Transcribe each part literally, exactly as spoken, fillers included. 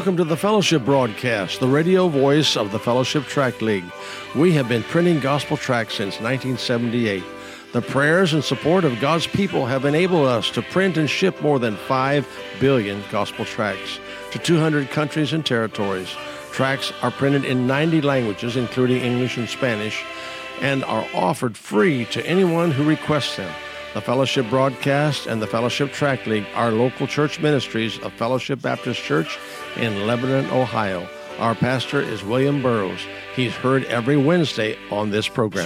welcome to the Fellowship Broadcast, the radio voice of the Fellowship Tract League. We have been printing gospel tracts since nineteen seventy-eight. The prayers and support of God's people have enabled us to print and ship more than five billion gospel tracts to two hundred countries and territories. Tracts are printed in ninety languages, including English and Spanish, and are offered free to anyone who requests them. The Fellowship Broadcast and the Fellowship Tract League are local church ministries of Fellowship Baptist Church in Lebanon, Ohio. Our pastor is William Burroughs. He's heard every Wednesday on this program.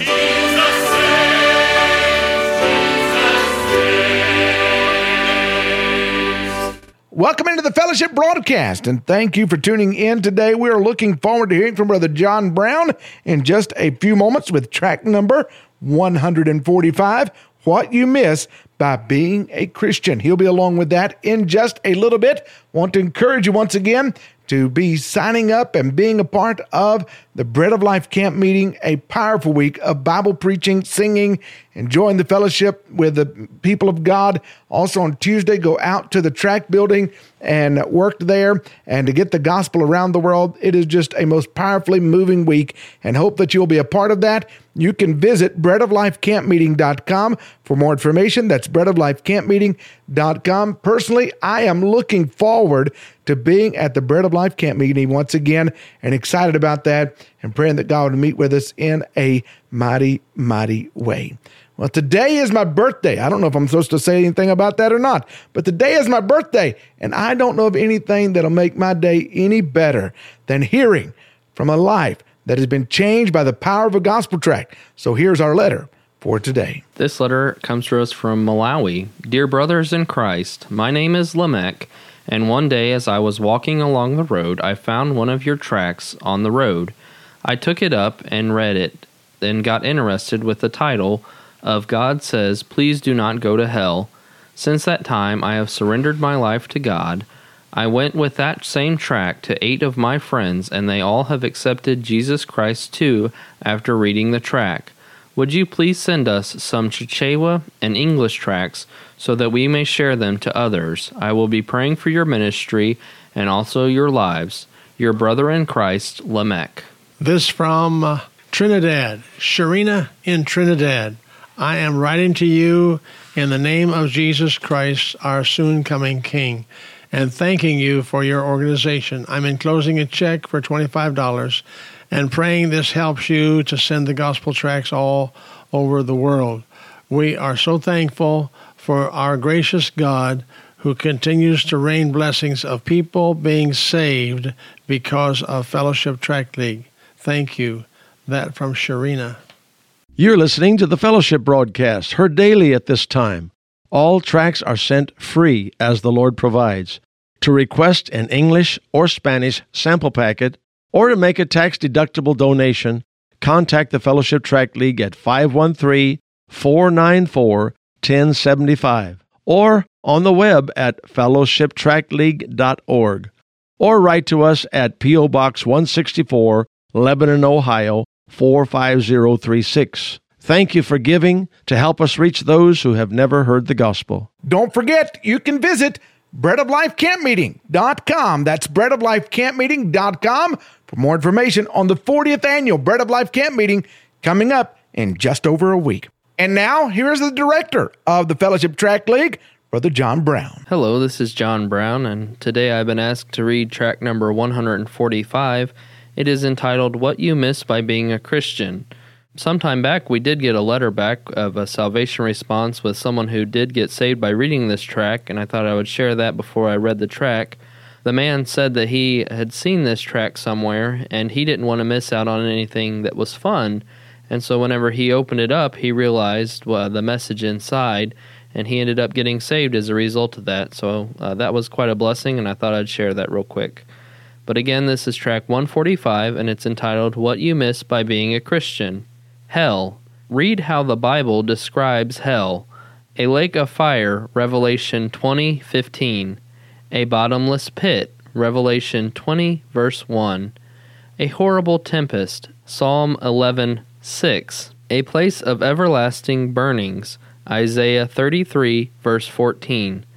Welcome into the Fellowship Broadcast, and thank you for tuning in today. We are looking forward to hearing from Brother John Brown in just a few moments with track number one forty-five, What You Miss by Being a Christian. He'll be along with that in just a little bit. Want to encourage you once again to be signing up and being a part of the Bread of Life camp meeting, a powerful week of Bible preaching, singing, enjoying the fellowship with the people of God. Also on Tuesday, go out to the tract building and work there and to get the gospel around the world. It is just a most powerfully moving week, and hope that you'll be a part of that. You can visit bread of life camp meeting dot com for more information. That's bread of life camp meeting dot com. Personally, I am looking forward to being at the Bread of Life camp meeting once again, and excited about that, and praying that God would meet with us in a mighty, mighty way. Well, today is my birthday. I don't know if I'm supposed to say anything about that or not, but today is my birthday, and I don't know of anything that'll make my day any better than hearing from a life that has been changed by the power of a gospel tract. So here's our letter for today. This letter comes to us from Malawi. Dear brothers in Christ, my name is Lamech, and one day as I was walking along the road, I found one of your tracts on the road. I took it up and read it, then got interested with the title of God Says, Please Do Not Go to Hell. Since that time, I have surrendered my life to God. I went with that same tract to eight of my friends, and they all have accepted Jesus Christ too after reading the tract. Would you please send us some Chichewa and English tracts so that we may share them to others? I will be praying for your ministry and also your lives. Your brother in Christ, Lamech. This from uh, Trinidad, Sharina in Trinidad. I am writing to you in the name of Jesus Christ, our soon-coming King, and thanking you for your organization. I'm enclosing a check for twenty-five dollars and praying this helps you to send the gospel tracts all over the world. We are so thankful for our gracious God who continues to rain blessings of people being saved because of Fellowship Tract League. Thank you. That from Sharina. You're listening to the Fellowship Broadcast, heard daily at this time. All tracts are sent free as the Lord provides. To request an English or Spanish sample packet or to make a tax-deductible donation, contact the Fellowship Tract League at five one three, four nine four, one oh seven five or on the web at fellowship tract league dot org, or write to us at P O. Box one sixty-four, Lebanon, Ohio, four five zero three six. Thank you for giving to help us reach those who have never heard the gospel. Don't forget, you can visit bread of life camp meeting dot com. That's bread of life camp meeting dot com for more information on the fortieth annual Bread of Life Camp Meeting coming up in just over a week. And now, here's the director of the Fellowship Tract League, Brother John Brown. Hello, this is John Brown, and today I've been asked to read tract number one forty-five. It is entitled, What You Miss by Being a Christian. Sometime back, we did get a letter back of a salvation response with someone who did get saved by reading this tract, and I thought I would share that before I read the tract. The man said that he had seen this tract somewhere, and he didn't want to miss out on anything that was fun, and so whenever he opened it up, he realized well, the message inside, and he ended up getting saved as a result of that. So uh, that was quite a blessing, and I thought I'd share that real quick. But again, this is track one forty-five, and it's entitled, What You Miss by Being a Christian. Hell. Read how the Bible describes hell. A lake of fire, Revelation twenty fifteen. A bottomless pit, Revelation twenty, verse one. A horrible tempest, Psalm eleven six. A place of everlasting burnings, Isaiah thirty-three, verse fourteen.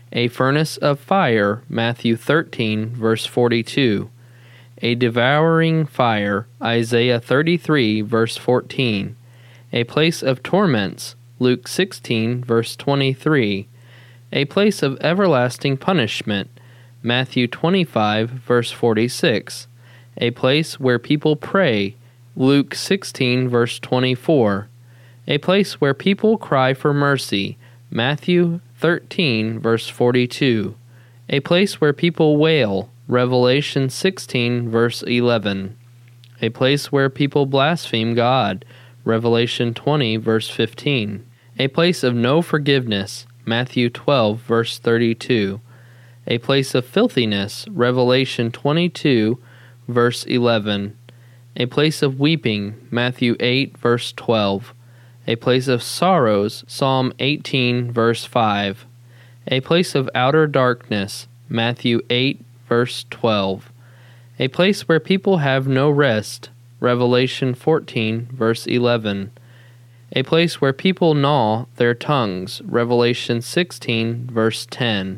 A furnace of fire, Matthew thirteen, verse forty-two. A devouring fire, Isaiah thirty-three, verse fourteen. A place of torments, Luke sixteen, verse twenty-three. A place of everlasting punishment, Matthew twenty-five, verse forty-six. A place where people pray, Luke sixteen, verse twenty-four. A place where people cry for mercy, Matthew thirteen, verse forty-two. A place where people wail, Revelation sixteen, verse eleven. A place where people blaspheme God, Revelation twenty, verse fifteen. A place of no forgiveness, Matthew twelve, verse thirty-two. A place of filthiness, Revelation twenty-two, verse eleven. A place of weeping, Matthew eight, verse twelve. A place of sorrows, Psalm eighteen, verse five. A place of outer darkness, Matthew eight, verse twelve. A place where people have no rest, Revelation fourteen, verse eleven. A place where people gnaw their tongues, Revelation sixteen, verse ten.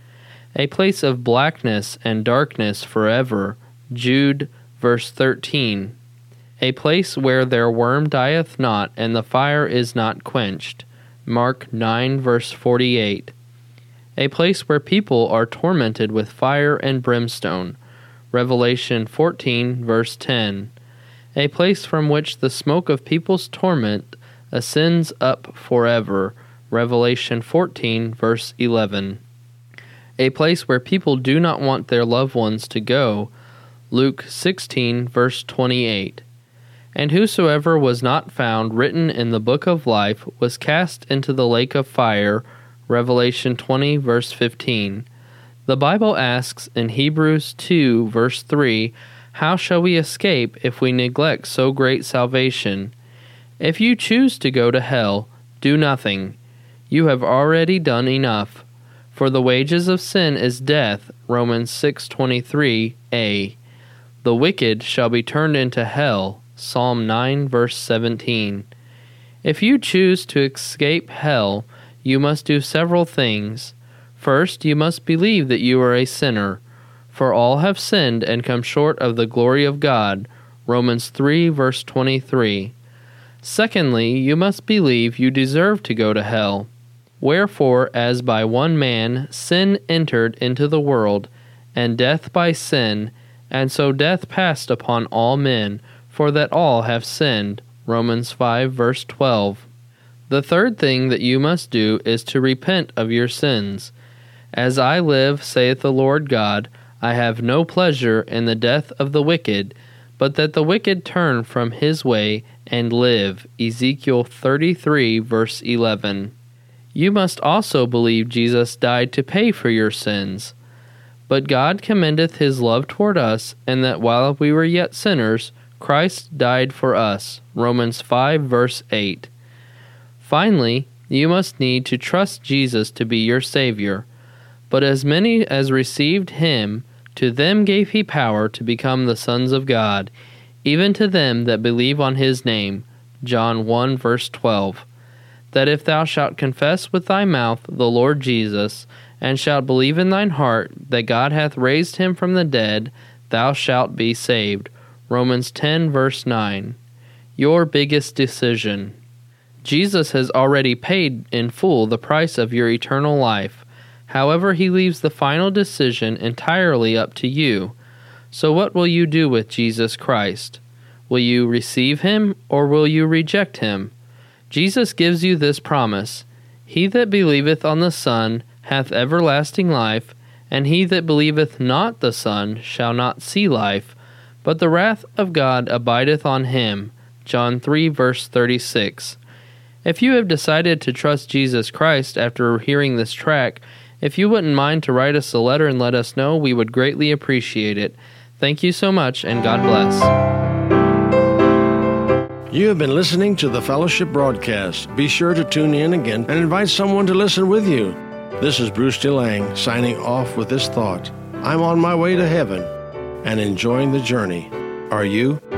A place of blackness and darkness forever, Jude, verse thirteen. A place where their worm dieth not, and the fire is not quenched, Mark nine, verse forty-eight. A place where people are tormented with fire and brimstone, Revelation fourteen, verse ten. A place from which the smoke of people's torment ascends up forever, Revelation fourteen, verse eleven. A place where people do not want their loved ones to go, Luke sixteen, verse twenty-eight. And whosoever was not found written in the book of life was cast into the lake of fire, Revelation twenty, verse fifteen. The Bible asks in Hebrews two, verse three, how shall we escape if we neglect so great salvation? If you choose to go to hell, do nothing. You have already done enough. For the wages of sin is death, Romans six twenty-three a. The wicked shall be turned into hell, Psalm nine, verse seventeen. If you choose to escape hell, you must do several things. First, you must believe that you are a sinner. For all have sinned and come short of the glory of God, Romans three, verse twenty-three. Secondly, you must believe you deserve to go to hell. Wherefore, as by one man sin entered into the world, and death by sin, and so death passed upon all men, for that all have sinned, Romans five, verse twelve. The third thing that you must do is to repent of your sins. As I live, saith the Lord God, I have no pleasure in the death of the wicked, but that the wicked turn from his way and live. Ezekiel thirty-three, verse eleven. You must also believe Jesus died to pay for your sins. But God commendeth his love toward us, and that while we were yet sinners, Christ died for us. Romans five, verse eight. Finally, you must need to trust Jesus to be your Savior. But as many as received him, to them gave he power to become the sons of God, even to them that believe on his name. John one, verse twelve. That if thou shalt confess with thy mouth the Lord Jesus, and shalt believe in thine heart that God hath raised him from the dead, thou shalt be saved. Romans ten, verse nine. Your biggest decision. Jesus has already paid in full the price of your eternal life. However, he leaves the final decision entirely up to you. So what will you do with Jesus Christ? Will you receive him, or will you reject him? Jesus gives you this promise, He that believeth on the Son hath everlasting life, and he that believeth not the Son shall not see life, but the wrath of God abideth on him. John three, verse thirty-six. If you have decided to trust Jesus Christ after hearing this track, if you wouldn't mind to write us a letter and let us know, we would greatly appreciate it. Thank you so much, and God bless. You have been listening to the Fellowship Broadcast. Be sure to tune in again and invite someone to listen with you. This is Bruce DeLang signing off with this thought. I'm on my way to heaven and enjoying the journey. Are you?